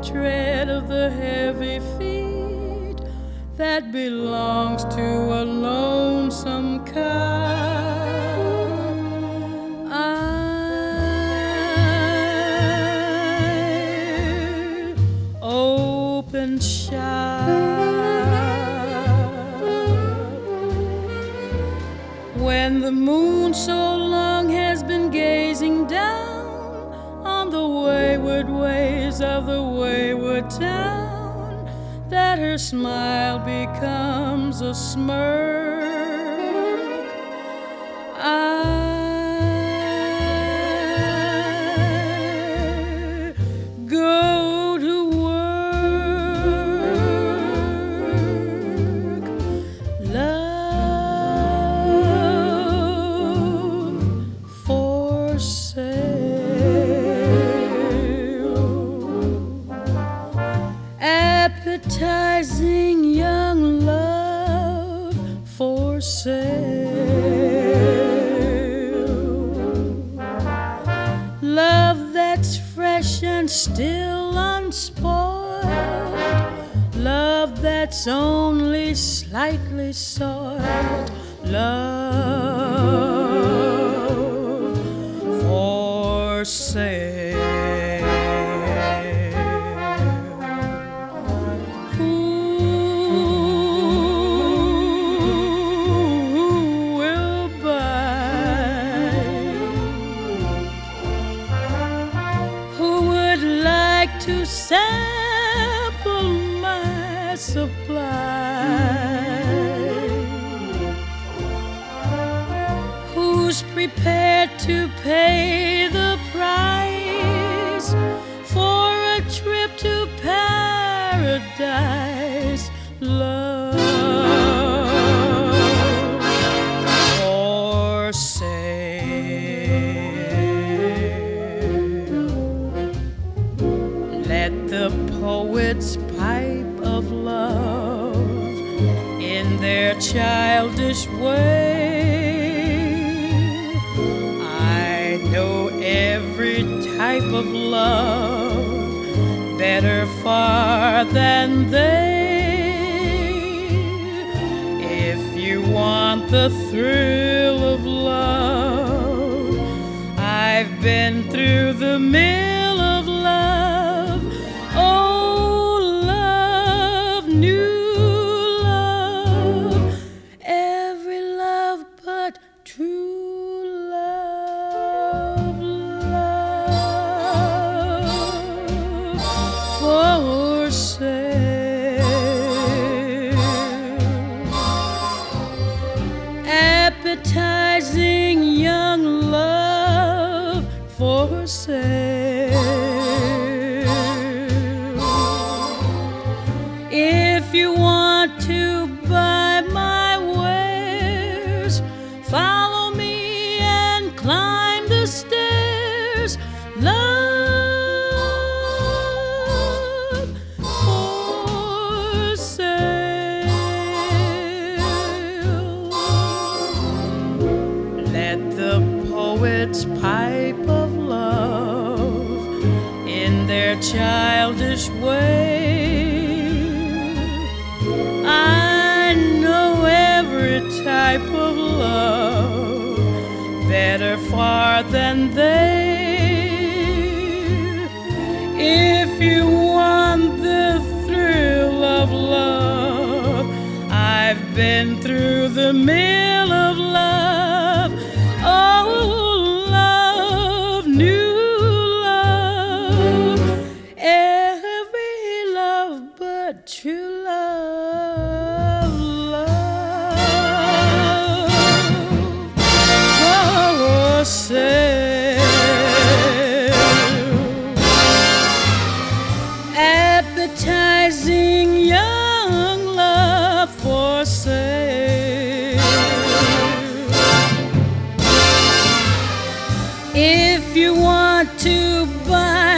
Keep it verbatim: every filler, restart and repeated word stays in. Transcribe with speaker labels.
Speaker 1: tread of the heavy feet that belongs to a lonesome cop. I open shop when the moon so long has been gazing down on the wayward ways of the wayward town, that her smile becomes a smirk. I go to work, love for sale, appetizing young love for sale, love that's fresh and still unspoiled, love that's only slightly soiled, love for sale. To sample my supply, who's prepared to pay the price for a trip to paradise? Love for sale. Let the poets pipe of love in their childish way. I know every type of love better far than they. If you want the thrill of love, I've been through the mill of love. Appetizing young love for sale. If you want to buy my wares, follow me and climb the stairs. Love for sale. Let the poets pipe of love in their childish way. I know every type of love better far than they. If you want the thrill of love, I've been through the mill of love. Oh, love, new love, every love but true love, love for sale, appetizing young love for sale. If you want to buy